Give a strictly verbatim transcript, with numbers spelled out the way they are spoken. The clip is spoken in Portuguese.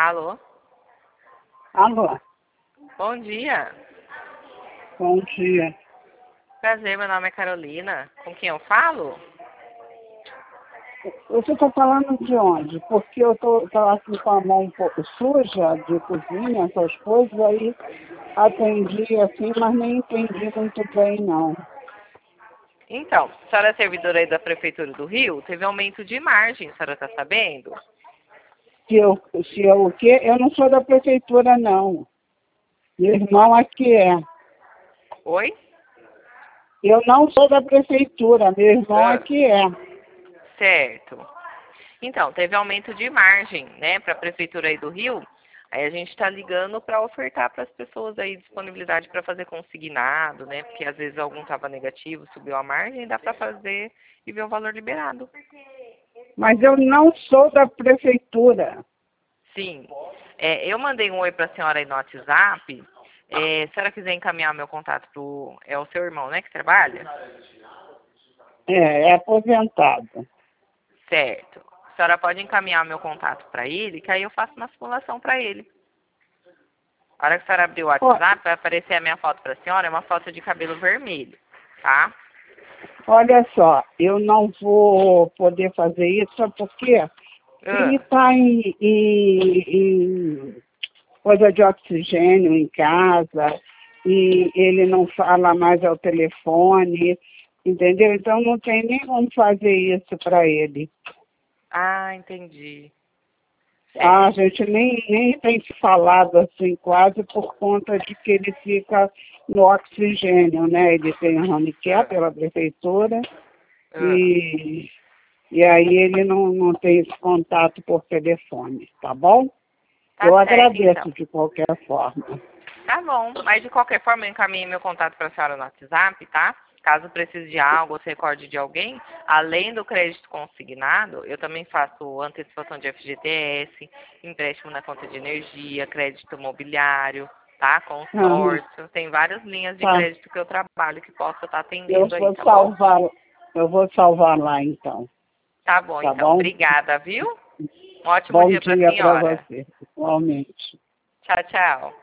Alô? Alô, Bom dia. bom dia. Prazer, meu nome é Carolina. Com quem eu falo? Você está falando de onde? Porque eu estou aqui com a mão um pouco suja de cozinha, essas coisas, aí atendi assim, mas nem entendi muito bem, não. Então, a senhora é servidora aí da Prefeitura do Rio? Teve aumento de margem, a senhora está sabendo? Se eu, se eu o quê? Eu não sou da prefeitura, não. Meu irmão aqui é. Oi? Eu não sou da prefeitura, meu irmão Ah, aqui é. certo. Então, teve aumento de margem, né, para a Prefeitura aí do Rio. Aí a gente está ligando para ofertar para as pessoas aí disponibilidade para fazer consignado, né? Porque às vezes algum estava negativo, subiu a margem, dá para fazer e ver o valor liberado. Mas eu não sou da prefeitura. Sim. É, eu mandei um oi para a senhora aí no WhatsApp. É, se a senhora quiser encaminhar meu contato pro... É o seu irmão, né, que trabalha? É, é aposentado. Certo. A senhora pode encaminhar meu contato para ele, que aí eu faço uma simulação para ele. A hora que a senhora abrir o Ó, WhatsApp, vai aparecer a minha foto para a senhora, é uma foto de cabelo vermelho, tá? olha só, eu não vou poder fazer isso, sabe por quê? Ele Ah, está em, em, em coisa de oxigênio em casa e ele não fala mais ao telefone, entendeu? Então não tem nem como fazer isso para ele. ah, entendi. A Certo. gente nem, nem tem se falado assim quase por conta de que ele fica no oxigênio, né? Ele tem um handicap Ah, pela prefeitura ah, e, e aí ele não, não tem esse contato por telefone, tá bom? tá Eu certo, então. agradeço de qualquer forma. Tá bom, mas de qualquer forma eu encaminhei meu contato para a senhora no WhatsApp, tá? Caso precise de algo ou se recorde de alguém, além do crédito consignado, eu também faço antecipação de F G T S, empréstimo na conta de energia, crédito imobiliário, tá? Aham, Consórcio, tem várias linhas de tá. crédito que eu trabalho que posso estar Eu atendendo aí, vou tá bom? salvar, eu vou salvar lá então, Tá bom, tá então. bom? Obrigada, viu? Um ótimo Bom dia para a dia para senhora. você, igualmente. Tchau, tchau.